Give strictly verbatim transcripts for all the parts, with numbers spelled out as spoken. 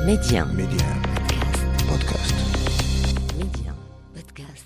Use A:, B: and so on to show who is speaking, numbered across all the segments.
A: Média.
B: Média. Podcast.
A: Média. Podcast.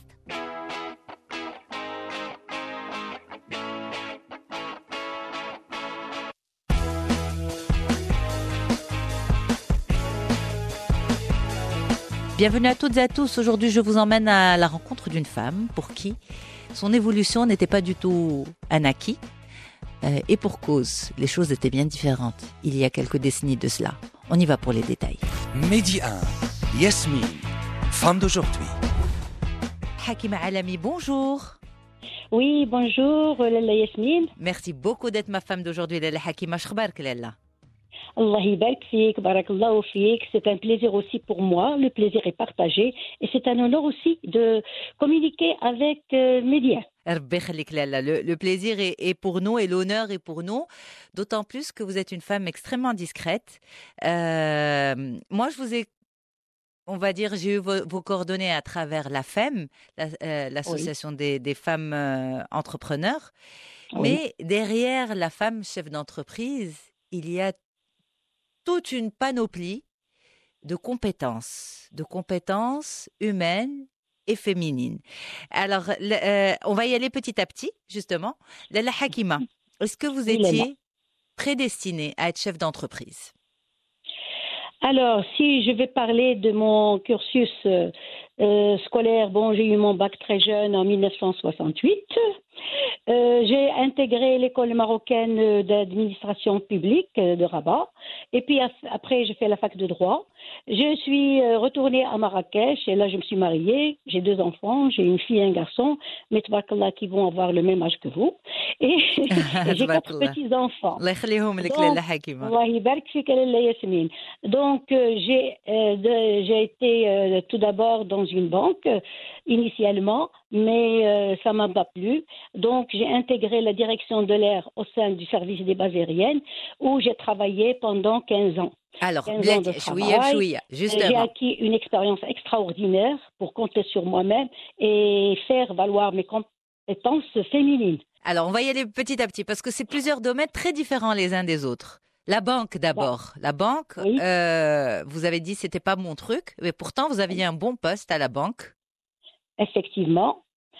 A: Bienvenue à toutes et à tous. Aujourd'hui, je vous emmène à la rencontre d'une femme pour qui son évolution n'était pas du tout un acquis. Euh, et pour cause, les choses étaient bien différentes il y a quelques décennies de cela. On y va pour les détails.
B: Média un. Yasmine, femme d'aujourd'hui.
A: Hakima Alami, bonjour.
C: Oui, bonjour, Lalla Yasmine.
A: Merci beaucoup d'être ma femme d'aujourd'hui, Lalla Hakima. Shkhbark, Lalla.
C: Allah yibarak fik, barakallahu fik. C'est un plaisir aussi pour moi. Le plaisir est partagé. Et c'est un honneur aussi de communiquer avec euh, Média.
A: Rabbi khalik, Lalla. Le, le plaisir est, est pour nous et l'honneur est pour nous. D'autant plus que vous êtes une femme extrêmement discrète. Euh, moi, je vous ai On va dire, j'ai eu vos, vos coordonnées à travers la F E M, la, euh, l'association oui. des, des femmes euh, entrepreneurs. Oui. Mais derrière la femme chef d'entreprise, il y a toute une panoplie de compétences, de compétences humaines et féminines. Alors, le, euh, on va y aller petit à petit, justement. Lalla Hakima, est-ce que vous étiez prédestinée à être chef d'entreprise ?
C: Alors, si je vais parler de mon cursus euh, euh, scolaire, bon, j'ai eu mon bac très jeune en dix-neuf cent soixante-huit. Euh, j'ai intégré l'école marocaine d'administration publique de Rabat. Et puis après, j'ai fait la fac de droit. Je suis retournée à Marrakech et là, je me suis mariée. J'ai deux enfants, j'ai une fille et un garçon, mais tabarakallah, qui vont avoir le même âge que vous. Et, et j'ai quatre petits-enfants. Donc, euh, j'ai, euh, de, j'ai été euh, tout d'abord dans une banque, euh, initialement, mais euh, ça ne m'a pas plu. Donc, j'ai intégré la direction de l'air au sein du service des bases aériennes, où j'ai travaillé pendant quinze ans.
A: Alors,
C: quinze ans de travail.
A: chouïa, justement.
C: J'ai acquis une expérience extraordinaire pour compter sur moi-même et faire valoir mes compétences féminines.
A: Alors, on va y aller petit à petit, parce que c'est plusieurs domaines très différents les uns des autres. La banque d'abord. La banque, oui. euh, vous avez dit que ce n'était pas mon truc, mais pourtant vous aviez un bon poste à la banque.
C: Effectivement.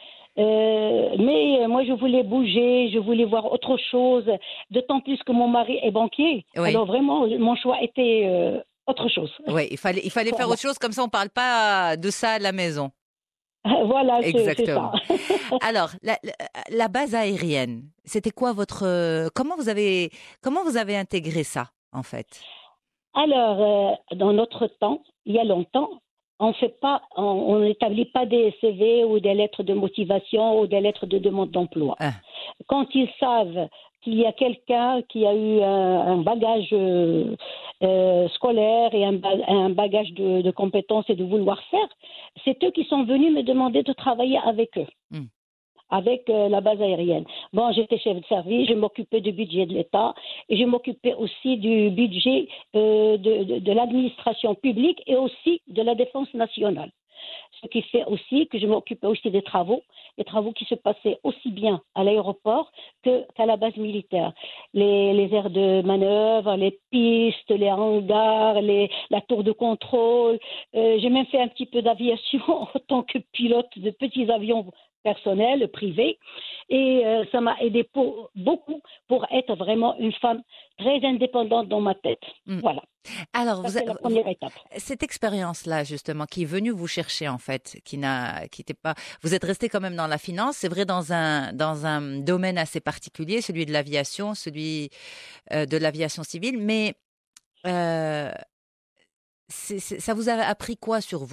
C: Euh, mais moi, je voulais bouger, je voulais voir autre chose, d'autant plus que mon mari est banquier. Oui. Alors vraiment, mon choix était euh, autre chose.
A: Oui, il fallait, il fallait faire autre chose, comme ça on ne parle pas de ça à la maison.
C: Voilà,
A: exactement.
C: C'est, c'est ça.
A: Alors, la, la, la base aérienne, c'était quoi votre... Comment vous avez, comment vous avez intégré ça, en fait ?
C: Alors, euh, dans notre temps, il y a longtemps, on fait pas, on n'établit pas des C V ou des lettres de motivation ou des lettres de demande d'emploi. Ah. Quand ils savent qu'il y a quelqu'un qui a eu un, un bagage euh, euh, scolaire et un, un bagage de, de compétences et de vouloir faire, c'est eux qui sont venus me demander de travailler avec eux. Mm. Avec euh, la base aérienne. Bon, j'étais chef de service, je m'occupais du budget de l'État et je m'occupais aussi du budget euh, de, de, de l'administration publique et aussi de la défense nationale. Ce qui fait aussi que je m'occupais aussi des travaux, les travaux qui se passaient aussi bien à l'aéroport que, qu'à la base militaire. Les, les aires de manœuvre, les pistes, les hangars, les, la tour de contrôle. Euh, j'ai même fait un petit peu d'aviation en tant que pilote de petits avions personnel, privé, et euh, ça m'a aidé pour, beaucoup pour être vraiment une femme très indépendante dans ma tête. Mm. Voilà.
A: Alors,
C: ça,
A: vous,
C: c'est la première étape.
A: Cette expérience-là, justement, qui est venue vous chercher, en fait, qui n'a, qui n'était pas, vous êtes resté quand même dans la finance, c'est vrai, dans un, dans un domaine assez particulier, celui de l'aviation, celui euh, de l'aviation civile, mais euh, c'est, c'est, ça vous a appris quoi sur vous ?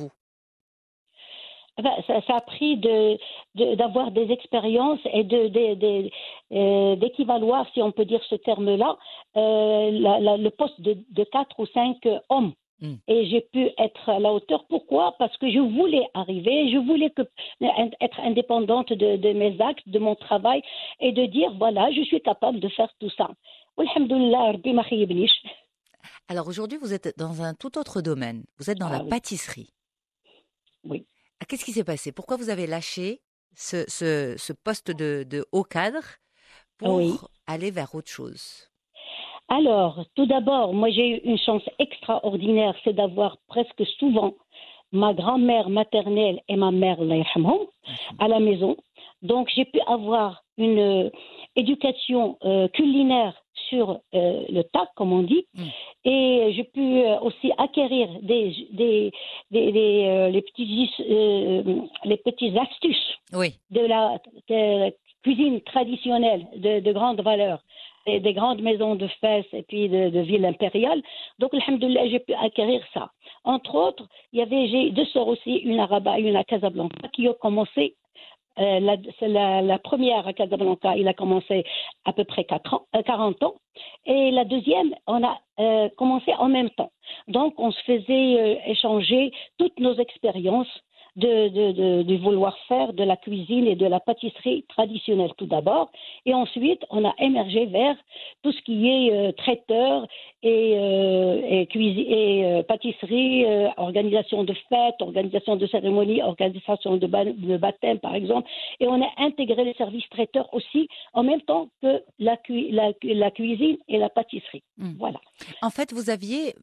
C: Ça, ça a pris de, de, d'avoir des expériences et de, de, de, euh, d'équivaloir, si on peut dire ce terme-là, euh, la, la, le poste de, de quatre ou cinq hommes. Mm. Et j'ai pu être à la hauteur. Pourquoi ? Parce que je voulais arriver, je voulais que, être indépendante de, de mes actes, de mon travail, et de dire, voilà, je suis capable de faire tout ça. Alhamdoulilah, Rabbi ma khayibnish.
A: Alors aujourd'hui, vous êtes dans un tout autre domaine. Vous êtes dans ah, la oui. pâtisserie.
C: Oui.
A: Qu'est-ce qui s'est passé ? Pourquoi vous avez lâché ce, ce, ce poste de, de haut cadre pour oui. aller vers autre chose ?
C: Alors, tout d'abord, moi j'ai eu une chance extraordinaire, c'est d'avoir presque souvent ma grand-mère maternelle et ma mère, Allah yarhamhum, à la maison. Donc, j'ai pu avoir une euh, éducation euh, culinaire sur euh, le tas, comme on dit, mm. et j'ai pu euh, aussi acquérir des, des, des, des euh, les, petits, euh, les petites astuces oui. de la de cuisine traditionnelle de, de grande valeur, et des grandes maisons de Fès et puis de, de ville impériale. Donc, alhamdoulilah, j'ai pu acquérir ça. Entre autres, il y avait, j'ai deux sœurs aussi, une à Rabat et une à Casablanca, qui ont commencé. Euh, la, c'est la, la première à Casablanca, il a commencé à peu près quatre ans, euh, quarante ans. Et la deuxième, on a euh, commencé en même temps. Donc, on se faisait euh, échanger toutes nos expériences de, de, de, de vouloir faire de la cuisine et de la pâtisserie traditionnelle tout d'abord. Et ensuite, on a émergé vers tout ce qui est euh, traiteur et, euh, et, cuisine, et euh, pâtisserie, euh, organisation de fêtes, organisation de cérémonies, organisation de, ba- de baptême, par exemple. Et on a intégré les services traiteurs aussi, en même temps que la, cu- la, la cuisine et la pâtisserie. Mmh. Voilà.
A: En fait, vous aviez,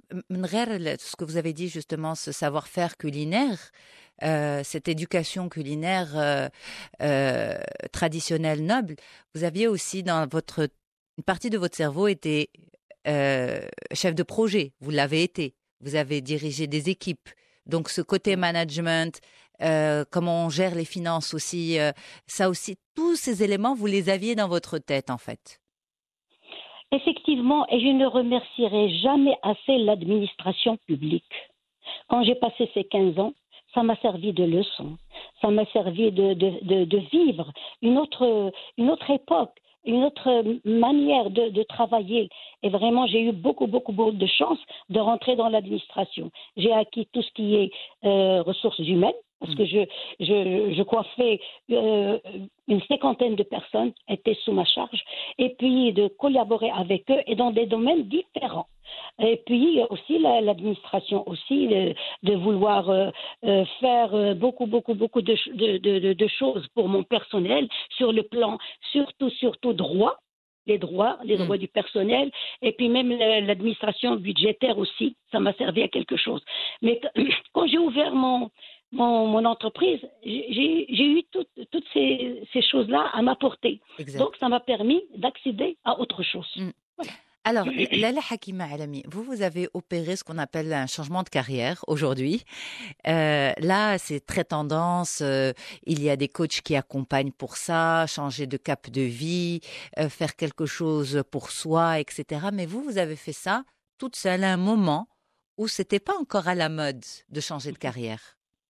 A: ce que vous avez dit justement, ce savoir-faire culinaire, Euh, cette éducation culinaire euh, euh, traditionnelle noble, vous aviez aussi dans votre une partie de votre cerveau était euh, chef de projet. Vous l'avez été. Vous avez dirigé des équipes. Donc ce côté management, euh, comment on gère les finances aussi, euh, ça aussi, tous ces éléments, vous les aviez dans votre tête en fait.
C: Effectivement, et je ne remercierai jamais assez l'administration publique. Quand j'ai passé ces quinze ans, ça m'a servi de leçon, ça m'a servi de, de, de, de vivre une autre, une autre époque, une autre manière de, de travailler. Et vraiment, j'ai eu beaucoup, beaucoup, beaucoup de chance de rentrer dans l'administration. J'ai acquis tout ce qui est euh, ressources humaines, parce que je, je, je coiffais euh, une cinquantaine de personnes étaient sous ma charge, et puis de collaborer avec eux et dans des domaines différents. Et puis aussi la, l'administration aussi de, de vouloir euh, euh, faire euh, beaucoup beaucoup beaucoup de, de, de, de choses pour mon personnel sur le plan surtout surtout droit, les droits les droits mmh. du personnel, et puis même l'administration budgétaire aussi, ça m'a servi à quelque chose. Mais quand j'ai ouvert mon Mon, mon entreprise, j'ai, j'ai eu toutes, toutes ces, ces choses-là à m'apporter. Exact. Donc, ça m'a permis d'accéder à autre chose. Mm. Voilà.
A: Alors, Lala Hakima Alami, vous, vous avez opéré ce qu'on appelle un changement de carrière aujourd'hui. Euh, là, c'est très tendance. Euh, il y a des coachs qui accompagnent pour ça, changer de cap de vie, euh, faire quelque chose pour soi, et cetera. Mais vous, vous avez fait ça toute seule à un moment où c'était pas encore à la mode de changer de carrière.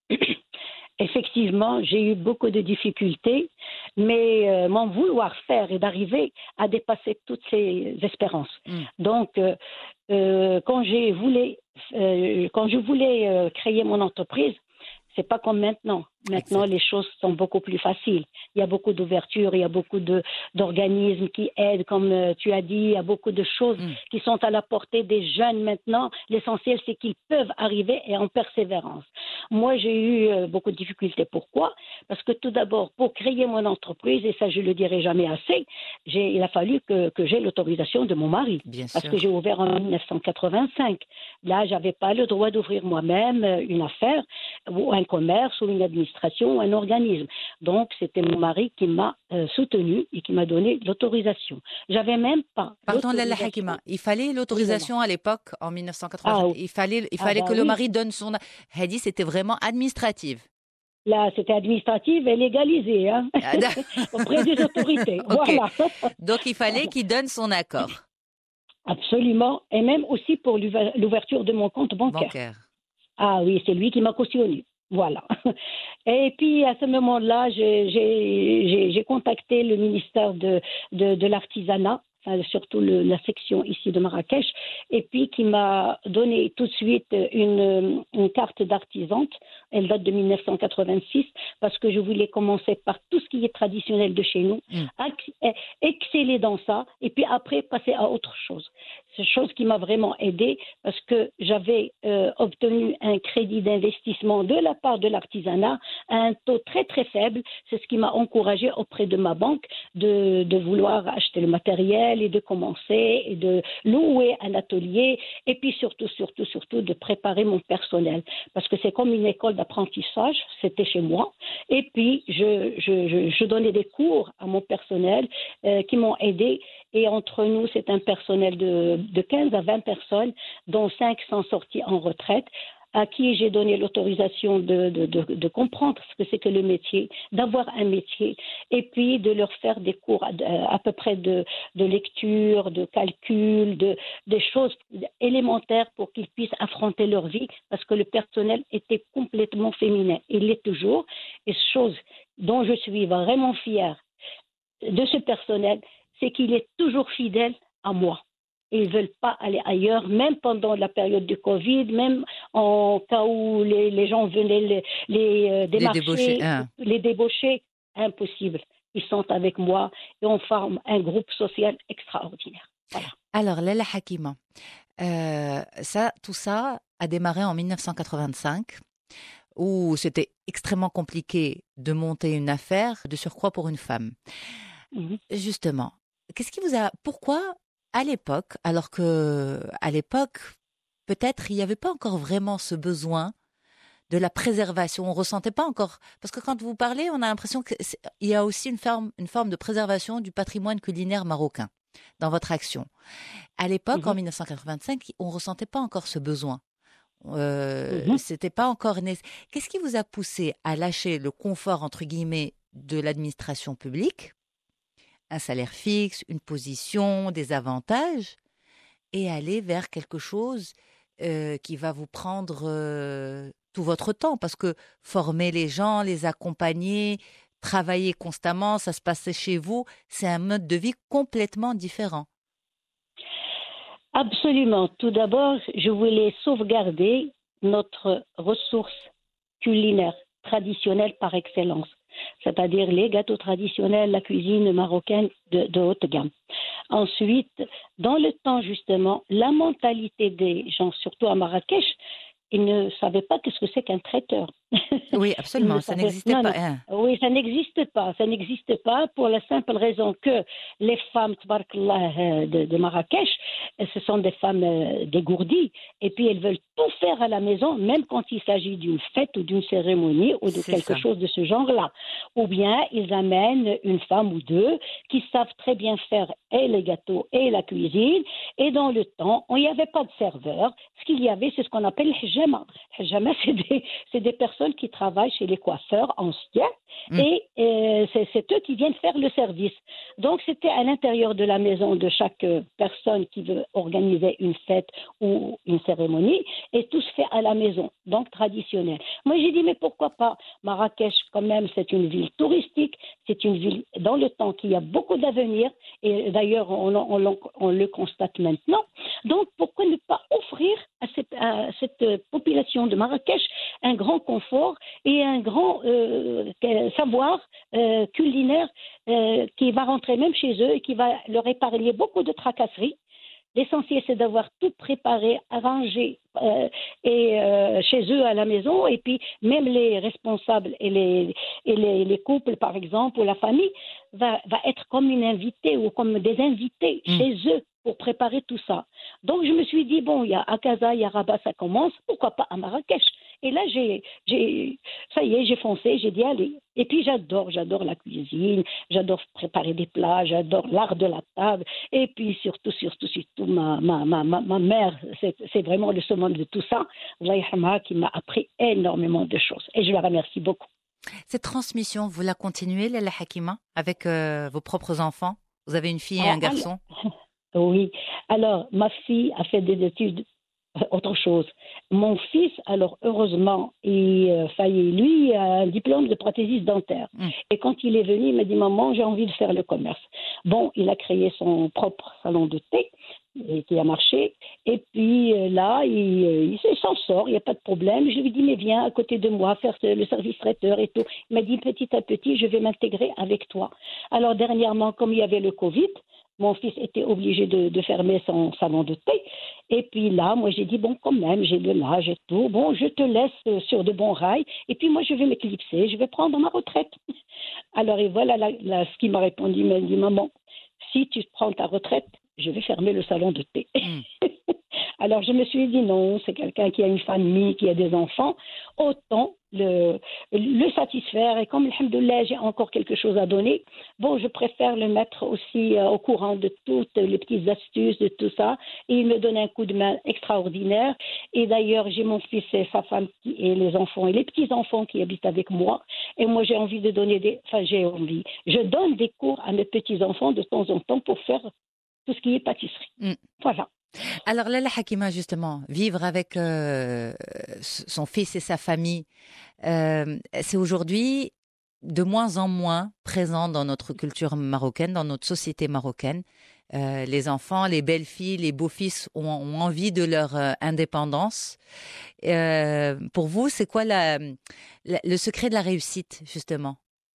C: Effectivement, j'ai eu beaucoup de difficultés, mais euh, mon vouloir faire et d'arriver à dépasser toutes ces espérances. Mm. Donc, euh, euh, quand, j'ai voulu, euh, quand je voulais euh, créer mon entreprise, c'est pas comme maintenant. Maintenant, exact. Les choses sont beaucoup plus faciles. Il y a beaucoup d'ouverture, il y a beaucoup de, d'organismes qui aident, comme euh, tu as dit, il y a beaucoup de choses mm. qui sont à la portée des jeunes maintenant. L'essentiel, c'est qu'ils peuvent arriver et en persévérance. Moi, j'ai eu euh, beaucoup de difficultés. Pourquoi ? Parce que tout d'abord, pour créer mon entreprise, et ça, je le dirai jamais assez, j'ai, il a fallu que, que j'ai l'autorisation de mon mari. Bien parce sûr. Que j'ai ouvert en dix-neuf cent quatre-vingt-cinq. Là, j'avais pas le droit d'ouvrir moi-même une affaire ou un commerce ou une administration ou un organisme. Donc, c'était mon mari qui m'a euh, soutenu et qui m'a donné l'autorisation. J'avais même pas.
A: Pardon, Lala Hakima, il fallait l'autorisation oui, à l'époque, en dix-neuf cent quatre-vingt-cinq. Ah, oui. Il fallait, il fallait ah, bah, que le oui. mari donne son. Hadi, c'était vraiment administrative.
C: Là, c'était administrative et légalisée, hein, auprès des autorités. Okay. Voilà.
A: Donc, il fallait qu'il donne son accord.
C: Absolument, et même aussi pour l'ouverture de mon compte bancaire. bancaire. Ah oui, c'est lui qui m'a cautionné. Voilà. Et puis, à ce moment-là, j'ai, j'ai, j'ai, j'ai contacté le ministère de, de, de l'Artisanat, enfin, surtout le, la section ici de Marrakech, et puis qui m'a donné tout de suite une, une carte d'artisante. Elle date de dix-neuf cent quatre-vingt-six, parce que je voulais commencer par tout ce qui est traditionnel de chez nous, mmh. exceller dans ça, et puis après passer à autre chose. C'est chose qui m'a vraiment aidée parce que j'avais euh, obtenu un crédit d'investissement de la part de l'artisanat à un taux très très faible. C'est ce qui m'a encouragée auprès de ma banque de, de vouloir acheter le matériel et de commencer et de louer un atelier et puis surtout, surtout, surtout de préparer mon personnel parce que c'est comme une école d'apprentissage, c'était chez moi. Et puis je, je, je, je donnais des cours à mon personnel euh, qui m'ont aidé. Et entre nous, c'est un personnel de, de quinze à vingt personnes, dont cinq sont sortis en retraite, à qui j'ai donné l'autorisation de, de, de, de comprendre ce que c'est que le métier, d'avoir un métier, et puis de leur faire des cours à, à peu près de, de lecture, de calcul, de, des choses élémentaires pour qu'ils puissent affronter leur vie, parce que le personnel était complètement féminin. Il l'est toujours, et chose dont je suis vraiment fière de ce personnel, c'est qu'il est toujours fidèle à moi. Ils ne veulent pas aller ailleurs, même pendant la période du Covid, même en cas où les, les gens venaient les, les euh, démarcher, les débaucher, hein. les débaucher, impossible. Ils sont avec moi et on forme un groupe social extraordinaire. Voilà.
A: Alors, Lalla Hakima, euh, ça, tout ça a démarré en dix-neuf cent quatre-vingt-cinq, où c'était extrêmement compliqué de monter une affaire, de surcroît pour une femme. Mmh. Justement, qu'est-ce qui vous a... Pourquoi, à l'époque, alors que, à l'époque, peut-être, il n'y avait pas encore vraiment ce besoin de la préservation. On ne ressentait pas encore... Parce que quand vous parlez, on a l'impression qu'il y a aussi une forme, une forme de préservation du patrimoine culinaire marocain dans votre action. À l'époque, mmh. en dix-neuf cent quatre-vingt-cinq, on ne ressentait pas encore ce besoin. Euh, mmh. C'était pas encore né. Qu'est-ce qui vous a poussé à lâcher le confort, entre guillemets, de l'administration publique, un salaire fixe, une position, des avantages, et aller vers quelque chose euh, qui va vous prendre euh, tout votre temps, parce que former les gens, les accompagner, travailler constamment, ça se passait chez vous, c'est un mode de vie complètement différent.
C: Absolument. Tout d'abord, je voulais sauvegarder notre ressource culinaire traditionnelle par excellence, c'est-à-dire les gâteaux traditionnels, la cuisine marocaine de, de haute gamme. Ensuite, dans le temps justement, la mentalité des gens, surtout à Marrakech, ils ne savaient pas qu'est-ce que c'est qu'un traiteur.
A: Oui, absolument, ça n'existait
C: non,
A: pas.
C: Non.
A: Hein.
C: Oui, ça n'existe pas. Ça n'existe pas pour la simple raison que les femmes de, de Marrakech, ce sont des femmes dégourdies et puis elles veulent tout faire à la maison, même quand il s'agit d'une fête ou d'une cérémonie ou de c'est quelque ça. chose de ce genre-là. Ou bien ils amènent une femme ou deux qui savent très bien faire et les gâteaux et la cuisine. Et dans le temps, il n'y avait pas de serveur. Ce qu'il y avait, c'est ce qu'on appelle le hijama. Le hijama, c'est des, c'est des personnes qui travaillent chez les coiffeurs anciens mmh. et euh, c'est, c'est eux qui viennent faire le service. Donc, c'était à l'intérieur de la maison de chaque personne qui veut organiser une fête ou une cérémonie et tout se fait à la maison, donc traditionnel. Moi, j'ai dit, mais pourquoi pas? Marrakech, quand même, c'est une ville touristique, c'est une ville dans le temps qui a beaucoup d'avenir et d'ailleurs, on, on, on, on le constate maintenant. Donc, pourquoi ne pas offrir à cette, à cette population de Marrakech un grand confort et un grand euh, savoir euh, culinaire euh, qui va rentrer même chez eux et qui va leur épargner beaucoup de tracasseries. L'essentiel, c'est d'avoir tout préparé, arrangé euh, et euh, chez eux à la maison. Et puis, même les responsables et les, et les, les couples, par exemple, ou la famille, va, va être comme une invitée ou comme des invités mmh. chez eux pour préparer tout ça. Donc, je me suis dit, bon, il y a à Casa, il y a Rabat, ça commence, pourquoi pas à Marrakech? Et là, j'ai, j'ai, ça y est, j'ai foncé, j'ai dit, allez. Et puis, j'adore, j'adore la cuisine, j'adore préparer des plats, j'adore l'art de la table. Et puis, surtout, surtout, surtout, ma, ma, ma, ma mère, c'est, c'est vraiment le summum de tout ça, Allah yarhamha, qui m'a appris énormément de choses. Et je la remercie beaucoup.
A: Cette transmission, vous la continuez, Lalla Hakima, avec euh, vos propres enfants? Vous avez une fille et ah, un garçon?
C: alors, Oui. Alors, ma fille a fait des études autre chose. Mon fils, alors heureusement, il, euh, faillit, lui, a un diplôme de prothésiste dentaire. Mmh. Et quand il est venu, il m'a dit, maman, j'ai envie de faire le commerce. Bon, il a créé son propre salon de thé et qui a marché. Et puis euh, là, il, il, il s'en sort, il n'y a pas de problème. Je lui dis, mais viens à côté de moi faire le service traiteur et tout. Il m'a dit, petit à petit, je vais m'intégrer avec toi. Alors dernièrement, comme il y avait le Covid, mon fils était obligé de, de fermer son salon de thé. Et puis là, moi, j'ai dit, bon, quand même, j'ai de l'âge et tout. Bon, je te laisse sur de bons rails. Et puis moi, je vais m'éclipser, je vais prendre ma retraite. Alors, et voilà là, là, ce qu'il m'a répondu. Il m'a dit, maman, si tu prends ta retraite, je vais fermer le salon de thé. Mm. Alors, je me suis dit, non, c'est quelqu'un qui a une famille, qui a des enfants, autant le, le satisfaire. Et comme, alhamdoulilah, j'ai encore quelque chose à donner, bon, je préfère le mettre aussi euh, au courant de toutes les petites astuces, de tout ça. Et il me donne un coup de main extraordinaire. Et d'ailleurs, j'ai mon fils et sa femme qui, et les enfants et les petits-enfants qui habitent avec moi. Et moi, j'ai envie de donner des... Enfin, j'ai envie. Je donne des cours à mes petits-enfants de temps en temps pour faire tout ce qui est pâtisserie. Mm. Voilà.
A: Alors, Lalla Hakima, justement, vivre avec euh, son fils et sa famille, euh, c'est aujourd'hui de moins en moins présent dans notre culture marocaine, dans notre société marocaine. Euh, les enfants, les belles filles, les beaux-fils ont, ont envie de leur euh, indépendance. Euh, pour vous, c'est quoi la, la, le secret de la réussite, justement?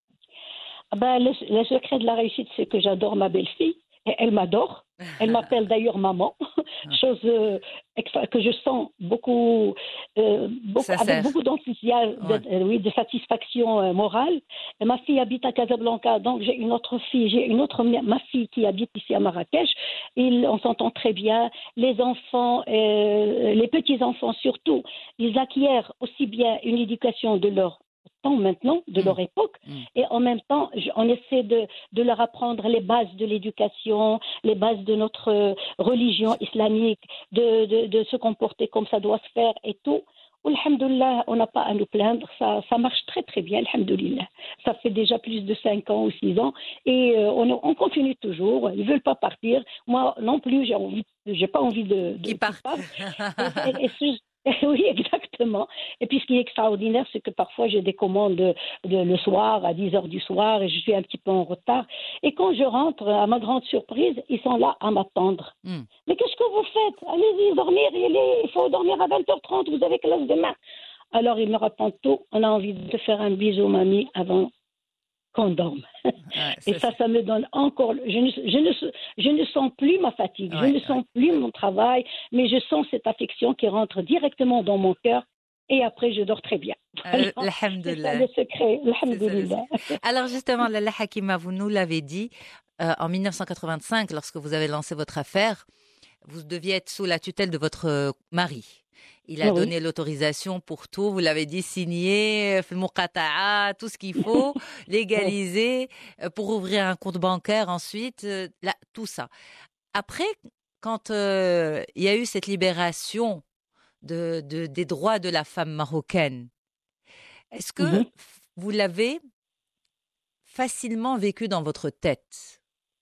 C: Ben, le, le secret de la réussite, c'est que j'adore ma belle-fille. Et elle m'adore. Elle m'appelle d'ailleurs maman, chose euh, extra, que je sens beaucoup, euh, beaucoup avec beaucoup d'enthousiasme, ouais. de, euh, oui, de satisfaction euh, morale. Et ma fille habite à Casablanca, donc j'ai une autre fille, j'ai une autre ma fille qui habite ici à Marrakech. Ils, on s'entend très bien. Les enfants, euh, les petits enfants surtout, ils acquièrent aussi bien une éducation de leur temps maintenant, de mmh. leur époque, mmh. et en même temps, on essaie de, de leur apprendre les bases de l'éducation, les bases de notre religion islamique, de, de, de se comporter comme ça doit se faire et tout. Alhamdoulilah, on n'a pas à nous plaindre, ça, ça marche très très bien, alhamdoulilah. Ça fait déjà plus de cinq ans ou six ans, et euh, on, on continue toujours, ils ne veulent pas partir. Moi non plus, j'ai envie, j'ai pas envie de... de
A: Qu'ils partent.
C: et, et, et, Oui, exactement. Et puis, ce qui est extraordinaire, c'est que parfois, j'ai des commandes de, de, le soir, à dix heures du soir, et je suis un petit peu en retard. Et quand je rentre, à ma grande surprise, ils sont là à m'attendre. Mm. Mais qu'est-ce que vous faites? Allez-y, dormir, il, est, il faut dormir à vingt heures trente, vous avez classe demain. Alors, ils me répondent tout. On a envie de faire un bisou, mamie, avant qu'on dorme. Ouais, et ça, ça me donne encore... Je ne, je ne, je ne sens plus ma fatigue, ouais, je ne ouais. sens plus mon travail, mais je sens cette affection qui rentre directement dans mon cœur et après, je dors très bien.
A: Euh, c'est ça
C: le secret. Alhamdulillah.
A: Alors justement, Lalla Hakima, vous nous l'avez dit, euh, en mille neuf cent quatre-vingt-cinq, lorsque vous avez lancé votre affaire, vous deviez être sous la tutelle de votre mari. Il a oui. donné l'autorisation pour tout, vous l'avez dit, signer, tout ce qu'il faut, légaliser, pour ouvrir un compte bancaire ensuite, là, tout ça. Après, quand euh, il y a eu cette libération de, de, des droits de la femme marocaine, est-ce que mm-hmm. vous l'avez facilement vécu dans votre tête?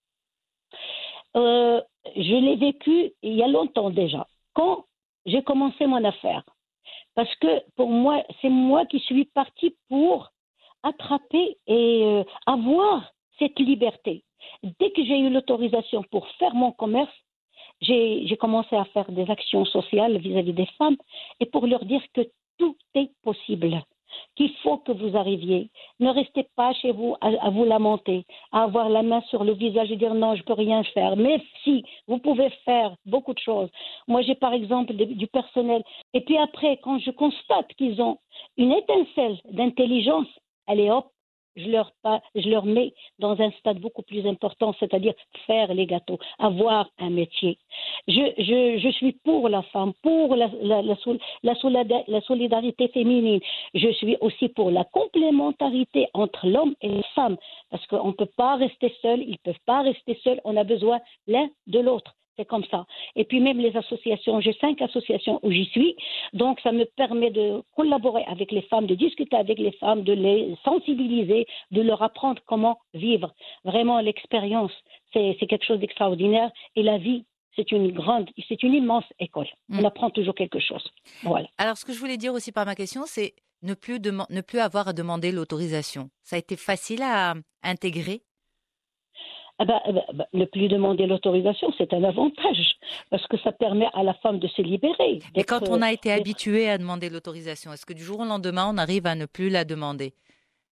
C: euh, Je l'ai vécu il y a longtemps déjà. Quand j'ai commencé mon affaire. Parce que pour moi, c'est moi qui suis partie pour attraper et euh, avoir cette liberté. Dès que j'ai eu l'autorisation pour faire mon commerce, j'ai, j'ai commencé à faire des actions sociales vis-à-vis des femmes et pour leur dire que tout est possible, qu'il faut que vous arriviez. Ne restez pas chez vous à, à vous lamenter, à avoir la main sur le visage et dire non, je ne peux rien faire. Mais si, vous pouvez faire beaucoup de choses. Moi, j'ai par exemple de, du personnel. Et puis après, quand je constate qu'ils ont une étincelle d'intelligence, allez hop, je leur, je leur mets dans un stade beaucoup plus important, c'est-à-dire faire les gâteaux, avoir un métier. Je, je, je suis pour la femme, pour la, la, la, la, la solidarité féminine. Je suis aussi pour la complémentarité entre l'homme et la femme, parce qu'on ne peut pas rester seul, ils ne peuvent pas rester seuls, on a besoin l'un de l'autre. C'est comme ça. Et puis même les associations, j'ai cinq associations où j'y suis, donc ça me permet de collaborer avec les femmes, de discuter avec les femmes, de les sensibiliser, de leur apprendre comment vivre. Vraiment, l'expérience, c'est, c'est quelque chose d'extraordinaire et la vie, c'est une grande, c'est une immense école. Mmh. On apprend toujours quelque chose. Voilà.
A: Alors, ce que je voulais dire aussi par ma question, c'est ne plus, dem- ne plus avoir à demander l'autorisation. Ça a été facile à intégrer?
C: Ah ben, ben, ne plus demander l'autorisation, c'est un avantage, parce que ça permet à la femme de se libérer.
A: Mais quand on a été habitué à demander l'autorisation, est-ce que du jour au lendemain, on arrive à ne plus la demander?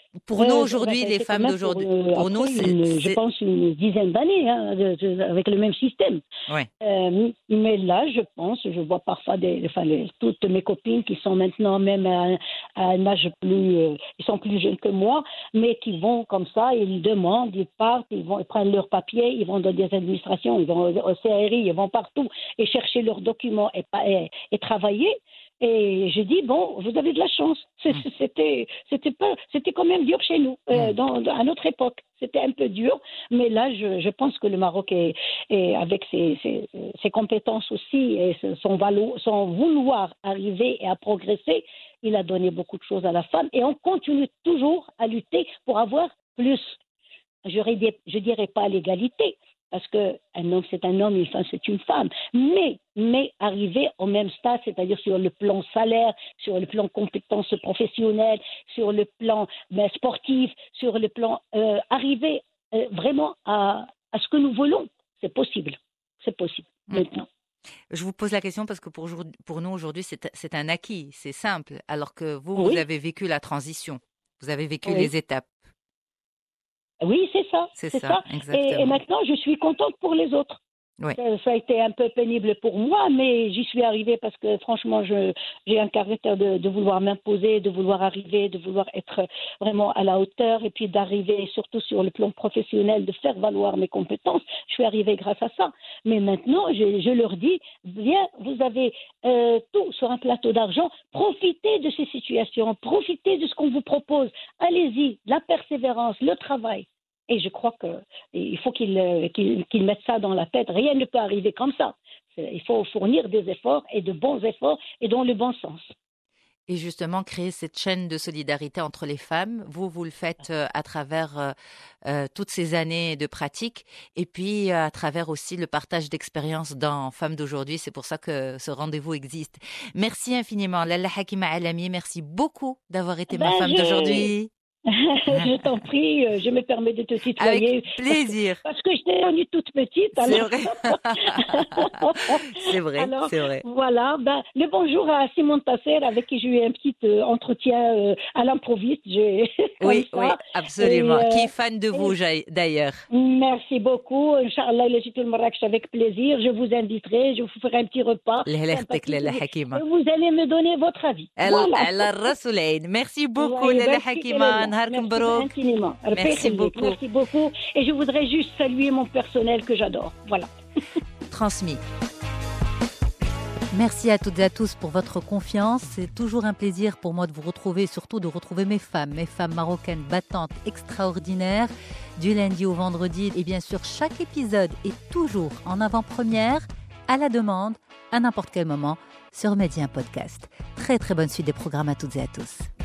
A: Pour nous
C: Euh,
A: aujourd'hui,
C: bah,
A: les
C: c'est
A: femmes
C: quand même
A: d'aujourd'hui,
C: pour, euh,
A: pour nous,
C: après
A: c'est,
C: une-
A: c'est-
C: je pense une dizaine d'années hein, de- de- avec le même système.
A: ouais.
C: Euh, mais là, je pense, je vois parfois des, enfin, les- toutes mes copines qui sont maintenant même à, un à un âge plus, euh, ils sont plus jeunes que moi, mais qui vont comme ça, ils demandent, ils partent, ils vont ils prennent leurs papiers, ils vont dans des administrations, ils vont au C R I, ils vont partout et chercher leurs documents et, pas- et, et travailler. Et je dis bon, vous avez de la chance. C'est-
A: Mm.
C: C'était, c'était pas, c'était quand même dur chez nous, euh,
A: Mm.
C: dans, dans- à notre époque. C'était un peu dur, mais là, je, je pense que le Maroc est, est avec ses, ses, ses compétences aussi et son, valo, son vouloir arriver et à progresser, il a donné beaucoup de choses à la femme et on continue toujours à lutter pour avoir plus. Je ne dirais pas l'égalité, parce qu'un homme, c'est un homme, une femme, c'est une femme. Mais, mais arriver au même stade, c'est-à-dire sur le plan salaire, sur le plan compétences professionnelles, sur le plan ben, sportif, sur le plan... Euh, arriver euh, vraiment à, à ce que nous voulons, c'est possible. C'est possible,
A: Mm.
C: maintenant.
A: Je vous pose la question parce que pour, aujourd'hui- pour nous aujourd'hui, c'est, c'est un acquis, c'est simple, alors que vous,
C: Oui.
A: vous avez vécu la transition, vous avez vécu
C: Oui.
A: les étapes.
C: Oui, c'est ça.
A: C'est
C: C'est
A: ça,
C: ça.
A: exactement.
C: Et, et maintenant, je suis contente pour les autres.
A: Oui.
C: Ça, ça a été un peu pénible pour moi, mais j'y suis arrivée parce que franchement, je, j'ai un caractère de, de vouloir m'imposer, de vouloir arriver, de vouloir être vraiment à la hauteur et puis d'arriver surtout sur le plan professionnel, de faire valoir mes compétences. Je suis arrivée grâce à ça. Mais maintenant, je, je leur dis, bien, vous avez euh, tout sur un plateau d'argent, profitez de ces situations, profitez de ce qu'on vous propose. Allez-y, la persévérance, le travail. Et je crois qu'il faut qu'ils qu'ils, qu'ils mettent ça dans la tête. Rien ne peut arriver comme ça. C'est, il faut fournir des efforts et de bons efforts et dans le bon sens.
A: Et justement, créer cette chaîne de solidarité entre les femmes, vous, vous le faites euh, à travers euh, euh, toutes ces années de pratique et puis euh, à travers aussi le partage d'expériences dans Femmes d'aujourd'hui. C'est pour ça que ce rendez-vous existe. Merci infiniment. Lalla Hakima Alami, merci beaucoup d'avoir été
C: Ben,
A: ma femme
C: je...
A: d'aujourd'hui.
C: Je t'en prie, je me permets de te tutoyer.
A: Avec plaisir.
C: Parce que, parce que je t'ai connue toute petite. Alors...
A: C'est vrai. c'est vrai,
C: alors,
A: c'est vrai.
C: Voilà, ben, le bonjour à Simone Tasser, avec qui j'ai eu un petit euh, entretien euh, à l'improviste. J'ai...
A: Oui,
C: ça.
A: oui, absolument.
C: Et, euh,
A: qui est fan de vous, d'ailleurs.
C: Merci beaucoup. Inch'Allah, le Jitul Marrakech avec plaisir. Je vous inviterai, je vous ferai un petit repas.
A: sympathique, Lalla Hakima.
C: Vous allez me donner votre avis. Voilà.
A: Merci beaucoup, Lalla Hakima.
C: Merci infiniment.
A: Merci beaucoup.
C: Merci beaucoup. Et je voudrais juste saluer mon personnel que j'adore. Voilà.
A: Transmis. Merci à toutes et à tous pour votre confiance. C'est toujours un plaisir pour moi de vous retrouver, surtout de retrouver mes femmes, mes femmes marocaines battantes, extraordinaires, du lundi au vendredi. Et bien sûr, chaque épisode est toujours en avant-première, à la demande, à n'importe quel moment, sur Média Podcast. Très très bonne suite des programmes à toutes et à tous.